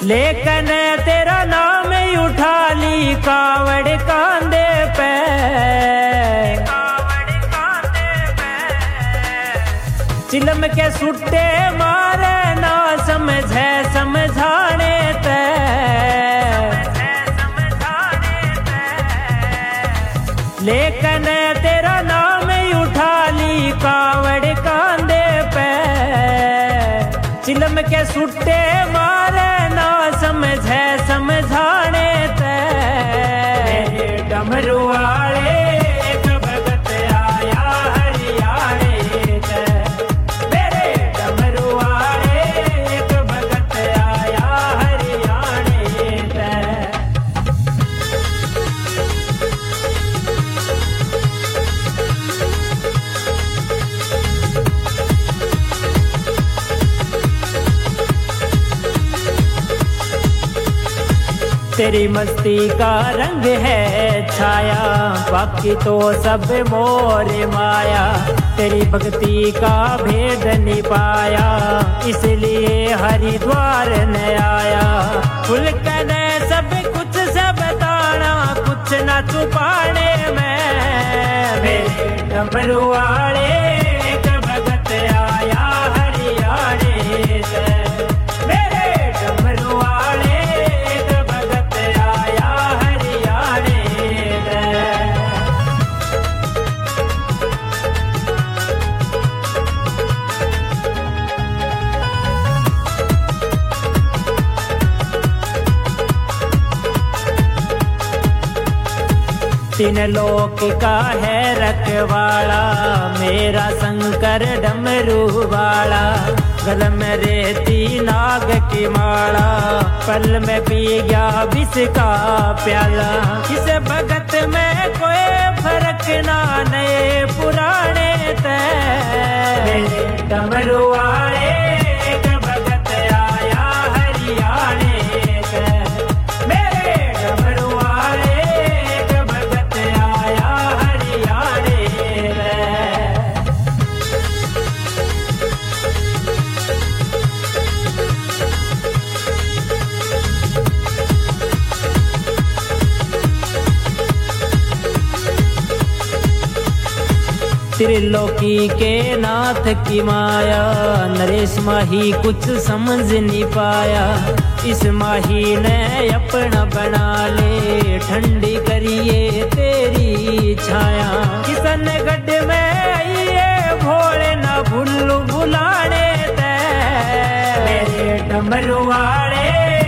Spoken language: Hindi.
लेकिन तेरा नाम ही उठा ली कावड़ कांधे पे। चिलम के सुट्टे मारे ना समझे समझाने ते। लेकिन तेरा नाम ही उठा ली कावड़ कांधे पे। चिलम के सुट्टे मारे ना समझे समझाने ते। डमरू वाले एक भगत आया हरियाणे ते। मेरे डमरू वाले एक भगत आया हरियाणे ते। तेरी मस्ती का रंग है छाया, बाकी तो सब मोर माया। तेरी भक्ति का भेद नहीं पाया, इसलिए हरिद्वार न आया। खुल कर सब कुछ से बताना, कुछ न छुपाने में। मेरे डमरू वाले एक भगत आया हरियाणे से। मेरे डमरू वाले तीन लोक का है रखवाला, मेरा शंकर डमरू वाला। गल में रेती नाग की माला, पल में पी गया विष का प्याला। इस भगत में कोई फर्क ना नए पुराने ते। मेरे डमरू वाले एक भगत आया हरियाणे से। मेरे डमरू वाले त्रिलोकी के नाथ की माया। नरेश माही कुछ समझ नहीं पाया, इस माही ने अपना बना ले। ठंडी करिए तेरी छाया, किसन गढ़ में आइए भोले ना भूलू बुलाने ते। मेरे डमरू वाले